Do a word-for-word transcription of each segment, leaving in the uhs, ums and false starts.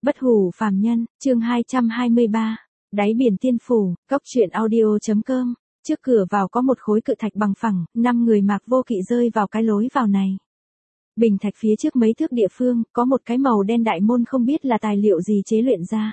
Bất hủ phàm nhân, chương hai trăm hai mươi ba, đáy biển tiên phủ, cốc truyện audio.com. Trước cửa vào có một khối cự thạch bằng phẳng, năm người Mạc Vô Kỵ rơi vào cái lối vào này. Bình thạch phía trước mấy thước địa phương, có một cái màu đen đại môn không biết là tài liệu gì chế luyện ra.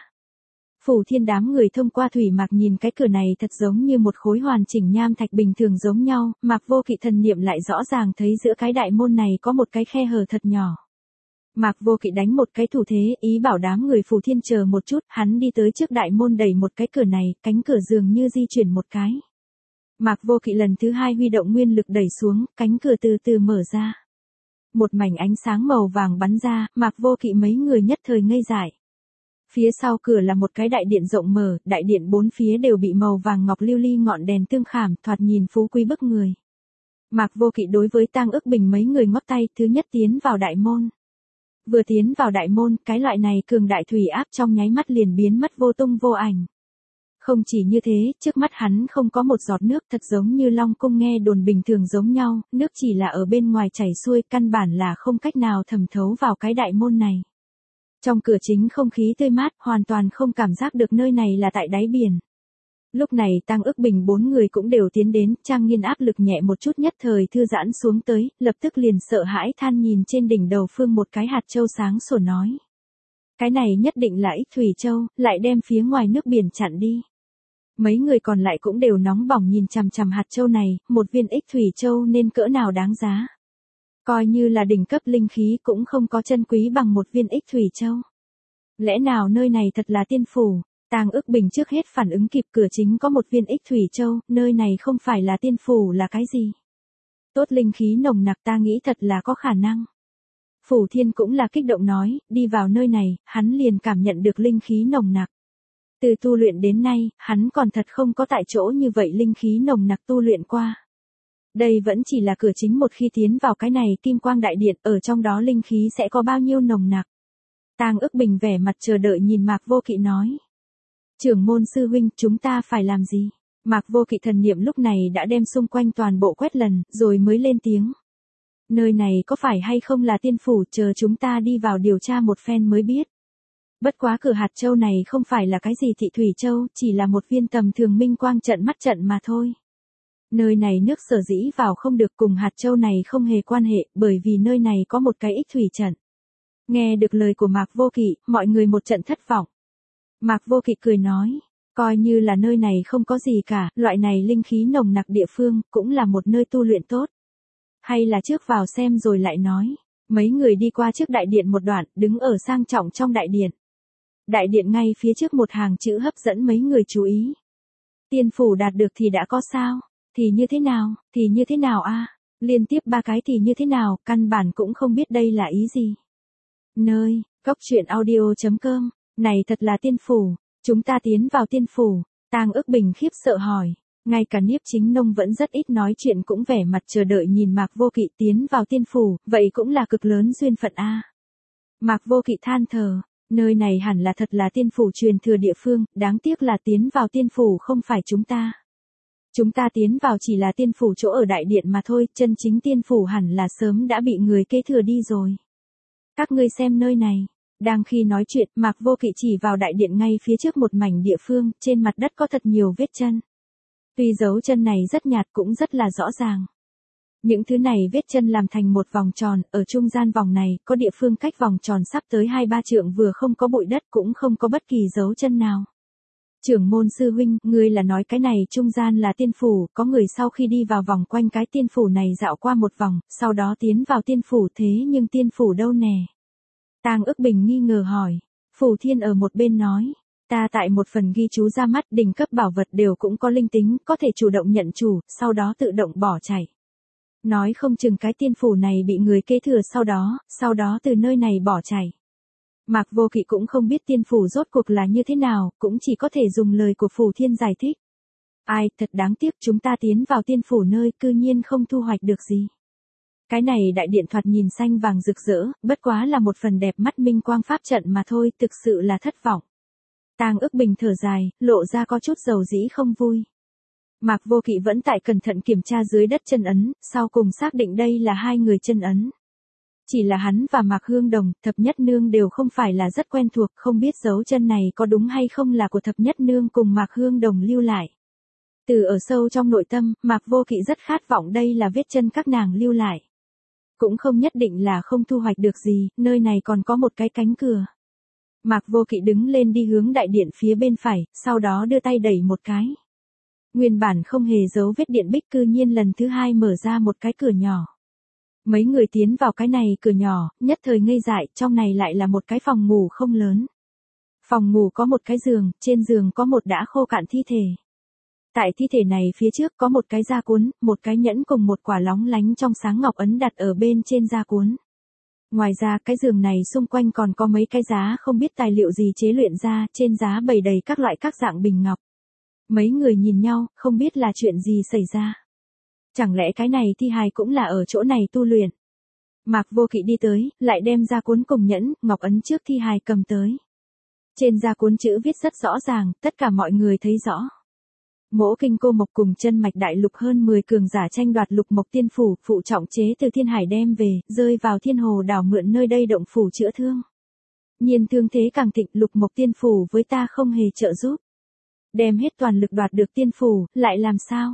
Phủ Thiên đám người thông qua thủy mạc nhìn cái cửa này thật giống như một khối hoàn chỉnh nham thạch bình thường giống nhau, Mạc Vô Kỵ thần niệm lại rõ ràng thấy giữa cái đại môn này có một cái khe hở thật nhỏ. Mạc Vô Kỵ đánh một cái thủ thế, ý bảo đám người Phủ Thiên chờ một chút, hắn đi tới trước đại môn đẩy một cái cửa này, cánh cửa dường như di chuyển một cái. Mạc Vô Kỵ lần thứ hai huy động nguyên lực đẩy xuống, cánh cửa từ từ mở ra. Một mảnh ánh sáng màu vàng bắn ra, Mạc Vô Kỵ mấy người nhất thời ngây dại. Phía sau cửa là một cái đại điện rộng mở, đại điện bốn phía đều bị màu vàng ngọc lưu ly ngọn đèn tương khảm, thoạt nhìn phú quý bức người. Mạc Vô Kỵ đối với Tang Ức Bình mấy người ngoắc tay, thứ nhất tiến vào đại môn. Vừa tiến vào đại môn, cái loại này cường đại thủy áp trong nháy mắt liền biến mất vô tung vô ảnh. Không chỉ như thế, trước mắt hắn không có một giọt nước, thật giống như Long Cung nghe đồn bình thường giống nhau, nước chỉ là ở bên ngoài chảy xuôi, căn bản là không cách nào thẩm thấu vào cái đại môn này. Trong cửa chính không khí tươi mát, hoàn toàn không cảm giác được nơi này là tại đáy biển. Lúc này Tang Ức Bình bốn người cũng đều tiến đến, Trang Nghiên áp lực nhẹ một chút nhất thời thư giãn xuống tới, lập tức liền sợ hãi than nhìn trên đỉnh đầu phương một cái hạt châu sáng sủa nói. Cái này nhất định là Ích Thủy Châu, lại đem phía ngoài nước biển chặn đi. Mấy người còn lại cũng đều nóng bỏng nhìn chằm chằm hạt châu này, một viên Ích Thủy Châu nên cỡ nào đáng giá. Coi như là đỉnh cấp linh khí cũng không có chân quý bằng một viên Ích Thủy Châu. Lẽ nào nơi này thật là tiên phủ? Tang Ức Bình trước hết phản ứng kịp, cửa chính có một viên Ích Thủy Châu, nơi này không phải là tiên phủ là cái gì? Tốt linh khí nồng nặc, ta nghĩ thật là có khả năng. Phủ Thiên cũng là kích động nói, đi vào nơi này, hắn liền cảm nhận được linh khí nồng nặc. Từ tu luyện đến nay, hắn còn thật không có tại chỗ như vậy linh khí nồng nặc tu luyện qua. Đây vẫn chỉ là cửa chính, một khi tiến vào cái này kim quang đại điện, ở trong đó linh khí sẽ có bao nhiêu nồng nặc. Tang Ức Bình vẻ mặt chờ đợi nhìn Mạc Vô Kỵ nói. Trưởng môn sư huynh, chúng ta phải làm gì? Mạc Vô Kỵ thần niệm lúc này đã đem xung quanh toàn bộ quét lần, rồi mới lên tiếng. Nơi này có phải hay không là tiên phủ, chờ chúng ta đi vào điều tra một phen mới biết. Bất quá cửa hạt châu này không phải là cái gì thị thủy châu, chỉ là một viên tầm thường minh quang trận mắt trận mà thôi. Nơi này nước sở dĩ vào không được, cùng hạt châu này không hề quan hệ, bởi vì nơi này có một cái ích thủy trận. Nghe được lời của Mạc Vô Kỵ, mọi người một trận thất vọng. Mạc Vô Kỵ cười nói, coi như là nơi này không có gì cả, loại này linh khí nồng nặc địa phương, cũng là một nơi tu luyện tốt. Hay là trước vào xem rồi lại nói. Mấy người đi qua trước đại điện một đoạn, đứng ở sang trọng trong đại điện. Đại điện ngay phía trước một hàng chữ hấp dẫn mấy người chú ý. Tiên phủ đạt được thì đã có sao? Thì như thế nào? Thì như thế nào a? À? Liên tiếp ba cái thì như thế nào, căn bản cũng không biết đây là ý gì. Nơi, cốc truyện audio.com, này thật là tiên phủ, chúng ta tiến vào tiên phủ. Tang Ức Bình khiếp sợ hỏi, ngay cả Niếp Chính Nông vẫn rất ít nói chuyện cũng vẻ mặt chờ đợi nhìn Mạc Vô Kỵ tiến vào tiên phủ, vậy cũng là cực lớn duyên phận a. À. Mạc Vô Kỵ than thở, nơi này hẳn là thật là tiên phủ truyền thừa địa phương, đáng tiếc là tiến vào tiên phủ không phải chúng ta. Chúng ta tiến vào chỉ là tiên phủ chỗ ở đại điện mà thôi, chân chính tiên phủ hẳn là sớm đã bị người kế thừa đi rồi. Các ngươi xem nơi này. Đang khi nói chuyện, Mạc Vô Kỵ chỉ vào đại điện ngay phía trước một mảnh địa phương, trên mặt đất có thật nhiều vết chân. Tuy dấu chân này rất nhạt cũng rất là rõ ràng. Những thứ này vết chân làm thành một vòng tròn, ở trung gian vòng này, có địa phương cách vòng tròn sắp tới hai ba trượng vừa không có bụi đất cũng không có bất kỳ dấu chân nào. Trưởng môn sư huynh, ngươi là nói cái này trung gian là tiên phủ, có người sau khi đi vào vòng quanh cái tiên phủ này dạo qua một vòng, sau đó tiến vào tiên phủ, thế nhưng tiên phủ đâu nè? Tang Ức Bình nghi ngờ hỏi. Phủ Thiên ở một bên nói, ta tại một phần ghi chú ra mắt, đỉnh cấp bảo vật đều cũng có linh tính, có thể chủ động nhận chủ, sau đó tự động bỏ chạy. Nói không chừng cái tiên phủ này bị người kế thừa sau đó, sau đó từ nơi này bỏ chạy. Mạc Vô Kỵ cũng không biết tiên phủ rốt cuộc là như thế nào, cũng chỉ có thể dùng lời của Phủ Thiên giải thích. Ai, thật đáng tiếc, chúng ta tiến vào tiên phủ nơi cư nhiên không thu hoạch được gì. Cái này đại điện thoạt nhìn xanh vàng rực rỡ, bất quá là một phần đẹp mắt minh quang pháp trận mà thôi, thực sự là thất vọng. Tang Ức Bình thở dài, lộ ra có chút dầu dĩ không vui. Mạc Vô Kỵ vẫn tại cẩn thận kiểm tra dưới đất chân ấn, sau cùng xác định đây là hai người chân ấn. Chỉ là hắn và Mạc Hương Đồng, Thập Nhất Nương đều không phải là rất quen thuộc, không biết dấu chân này có đúng hay không là của Thập Nhất Nương cùng Mạc Hương Đồng lưu lại. Từ ở sâu trong nội tâm, Mạc Vô Kỵ rất khát vọng đây là vết chân các nàng lưu lại. Cũng không nhất định là không thu hoạch được gì, nơi này còn có một cái cánh cửa. Mạc Vô Kỵ đứng lên đi hướng đại điện phía bên phải, sau đó đưa tay đẩy một cái. Nguyên bản không hề dấu vết điện bích cư nhiên lần thứ hai mở ra một cái cửa nhỏ. Mấy người tiến vào cái này cửa nhỏ, nhất thời ngây dại, trong này lại là một cái phòng ngủ không lớn. Phòng ngủ có một cái giường, trên giường có một đã khô cạn thi thể. Tại thi thể này phía trước có một cái da cuốn, một cái nhẫn cùng một quả lóng lánh trong sáng ngọc ấn đặt ở bên trên da cuốn. Ngoài ra cái giường này xung quanh còn có mấy cái giá không biết tài liệu gì chế luyện ra, trên giá bày đầy các loại các dạng bình ngọc. Mấy người nhìn nhau, không biết là chuyện gì xảy ra. Chẳng lẽ cái này thi hài cũng là ở chỗ này tu luyện. Mạc Vô Kỵ đi tới, lại đem ra cuốn cùng nhẫn, ngọc ấn trước thi hài cầm tới. Trên da cuốn chữ viết rất rõ ràng, tất cả mọi người thấy rõ. Mỗ Kinh Cô Mộc cùng Chân Mạch Đại Lục hơn mười cường giả tranh đoạt Lục Mộc Tiên Phủ, phụ trọng chế từ Thiên Hải đem về, rơi vào Thiên Hồ đảo mượn nơi đây động phủ chữa thương. Nhiên thương thế càng thịnh, Lục Mộc Tiên Phủ với ta không hề trợ giúp. Đem hết toàn lực đoạt được tiên phủ, lại làm sao?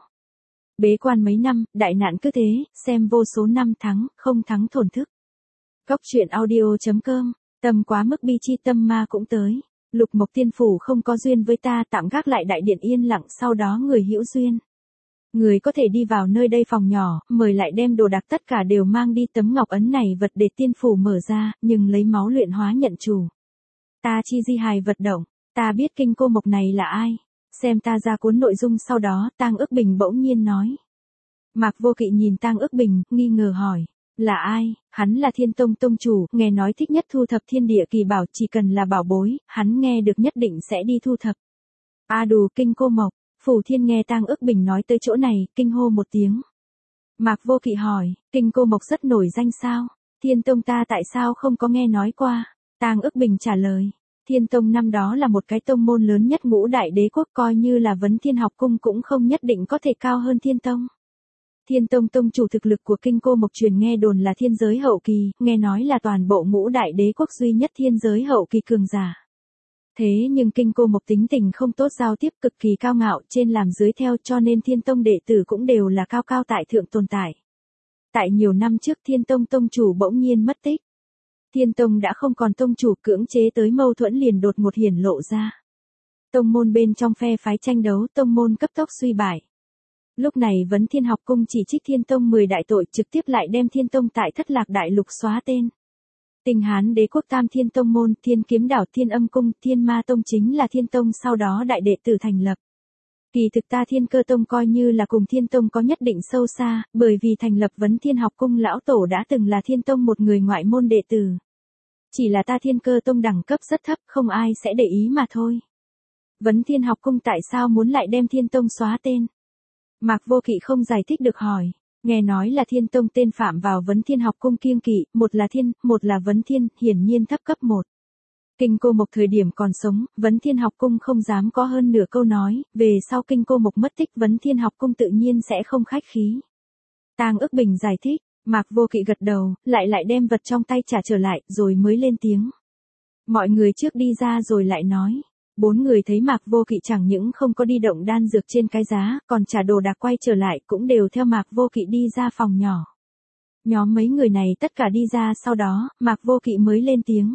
Bế quan mấy năm, đại nạn cứ thế, xem vô số năm thắng, không thắng thổn thức. Cóc truyện audio chấm com, tâm quá mức bi chi tâm ma cũng tới. Lục Mộc Tiên Phủ không có duyên với ta, tạm gác lại đại điện yên lặng, sau đó người hữu duyên. Người có thể đi vào nơi đây phòng nhỏ, mời lại đem đồ đạc tất cả đều mang đi, tấm ngọc ấn này vật để tiên phủ mở ra, nhưng lấy máu luyện hóa nhận chủ. Ta chi di hài vật động, ta biết Kinh Cô Mộc này là ai. Xem ta ra cuốn nội dung sau đó, Tang Ức Bình bỗng nhiên nói. Mạc Vô Kỵ nhìn Tang Ức Bình, nghi ngờ hỏi. Là ai? Hắn là Thiên Tông Tông chủ, nghe nói thích nhất thu thập thiên địa kỳ bảo, chỉ cần là bảo bối, hắn nghe được nhất định sẽ đi thu thập. A đù Kinh Cô Mộc, Phủ Thiên nghe Tang Ức Bình nói tới chỗ này, kinh hô một tiếng. Mạc Vô Kỵ hỏi, Kinh Cô Mộc rất nổi danh sao? Thiên Tông ta tại sao không có nghe nói qua? Tang Ức Bình trả lời. Thiên Tông năm đó là một cái tông môn lớn nhất ngũ đại đế quốc, coi như là Vấn Thiên học cung cũng không nhất định có thể cao hơn Thiên Tông. Thiên Tông tông chủ thực lực của Kinh Cô Mộc truyền nghe đồn là thiên giới hậu kỳ, nghe nói là toàn bộ ngũ đại đế quốc duy nhất thiên giới hậu kỳ cường giả. Thế nhưng Kinh Cô Mộc tính tình không tốt, giao tiếp cực kỳ cao ngạo, trên làm dưới theo, cho nên Thiên Tông đệ tử cũng đều là cao cao tại thượng tồn tại. Tại nhiều năm trước Thiên Tông tông chủ bỗng nhiên mất tích. Thiên Tông đã không còn tông chủ, cưỡng chế tới mâu thuẫn liền đột ngột hiển lộ ra. Tông môn bên trong phe phái tranh đấu, tông môn cấp tốc suy bại. Lúc này Vấn Thiên học cung chỉ trích Thiên Tông mười đại tội, trực tiếp lại đem Thiên Tông tại Thất Lạc Đại Lục xóa tên. Tình Hán Đế quốc Tam Thiên Tông môn, Thiên Kiếm Đảo, Thiên Âm cung, Thiên Ma Tông chính là Thiên Tông sau đó đại đệ tử thành lập. Kỳ thực ta Thiên Cơ Tông coi như là cùng Thiên Tông có nhất định sâu xa, bởi vì thành lập Vấn Thiên học cung lão tổ đã từng là Thiên Tông một người ngoại môn đệ tử. Chỉ là ta Thiên Cơ Tông đẳng cấp rất thấp, không ai sẽ để ý mà thôi. Vấn Thiên học cung tại sao muốn lại đem Thiên Tông xóa tên? Mạc Vô Kỵ không giải thích được hỏi. Nghe nói là Thiên Tông tên phạm vào Vấn Thiên học cung kiêng kỵ, một là Thiên, một là Vấn Thiên, hiển nhiên thấp cấp một. Kinh Cô Mộc thời điểm còn sống, Vấn Thiên học cung không dám có hơn nửa câu nói, về sau Kinh Cô Mộc mất tích, Vấn Thiên học cung tự nhiên sẽ không khách khí. Tang Ức Bình giải thích, Mạc Vô Kỵ gật đầu, lại lại đem vật trong tay trả trở lại, rồi mới lên tiếng. Mọi người trước đi ra rồi lại nói. Bốn người thấy Mạc Vô Kỵ chẳng những không có đi động đan dược trên cái giá, còn trả đồ đạc quay trở lại, cũng đều theo Mạc Vô Kỵ đi ra phòng nhỏ. Nhóm mấy người này tất cả đi ra, sau đó, Mạc Vô Kỵ mới lên tiếng.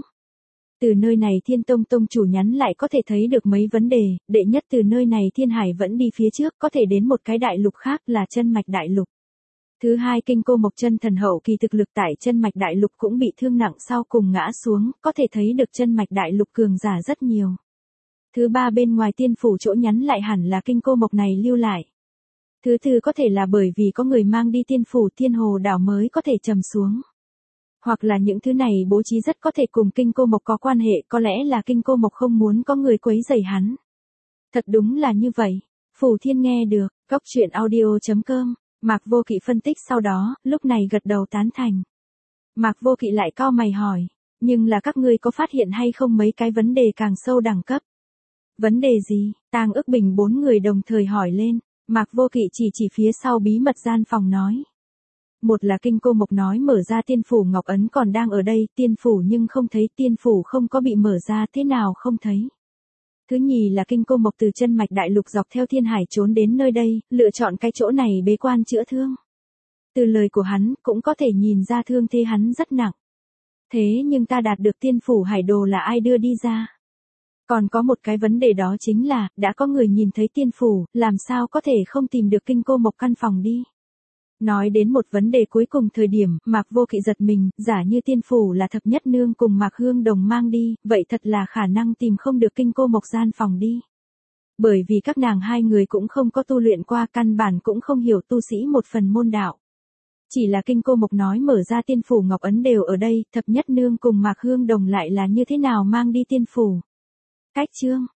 Từ nơi này Thiên Tông tông chủ nhắn lại có thể thấy được mấy vấn đề, đệ nhất từ nơi này Thiên Hải vẫn đi phía trước, có thể đến một cái đại lục khác là Chân Mạch Đại Lục. Thứ hai, Kinh Cô Mộc chân thần hậu kỳ thực lực tại Chân Mạch Đại Lục cũng bị thương nặng, sau cùng ngã xuống, có thể thấy được Chân Mạch Đại Lục cường giả rất nhiều. Thứ ba, bên ngoài tiên phủ chỗ nhắn lại hẳn là Kinh Cô Mộc này lưu lại. Thứ tư, có thể là bởi vì có người mang đi tiên phủ, Thiên Hồ đảo mới có thể trầm xuống. Hoặc là những thứ này bố trí rất có thể cùng Kinh Cô Mộc có quan hệ, có lẽ là Kinh Cô Mộc không muốn có người quấy rầy hắn. Thật đúng là như vậy. Phủ Thiên nghe được, cóc truyện audio chấm com, Mạc Vô Kỵ phân tích sau đó, lúc này gật đầu tán thành. Mạc Vô Kỵ lại cau mày hỏi, nhưng là các ngươi có phát hiện hay không mấy cái vấn đề càng sâu đẳng cấp? Vấn đề gì? Tang Ức Bình bốn người đồng thời hỏi lên, Mạc Vô Kỵ chỉ chỉ phía sau bí mật gian phòng nói. Một là kinh cô mộc nói mở ra tiên phủ ngọc ấn còn đang ở đây, tiên phủ nhưng không thấy, tiên phủ không có bị mở ra, thế nào không thấy. Thứ nhì là kinh cô mộc từ chân mạch đại lục dọc theo thiên hải trốn đến nơi đây, lựa chọn cái chỗ này bế quan chữa thương. Từ lời của hắn, cũng có thể nhìn ra thương thế hắn rất nặng. Thế nhưng ta đạt được tiên phủ hải đồ là ai đưa đi ra? Còn có một cái vấn đề đó chính là, đã có người nhìn thấy tiên phủ, làm sao có thể không tìm được kinh cô mộc căn phòng đi? Nói đến một vấn đề cuối cùng thời điểm, Mạc Vô Kỵ giật mình, giả như tiên phủ là thập nhất nương cùng Mạc Hương Đồng mang đi, vậy thật là khả năng tìm không được kinh cô mộc gian phòng đi. Bởi vì các nàng hai người cũng không có tu luyện qua, căn bản cũng không hiểu tu sĩ một phần môn đạo. Chỉ là kinh cô mộc nói mở ra tiên phủ ngọc ấn đều ở đây, thập nhất nương cùng Mạc Hương Đồng lại là như thế nào mang đi tiên phủ. Cách chương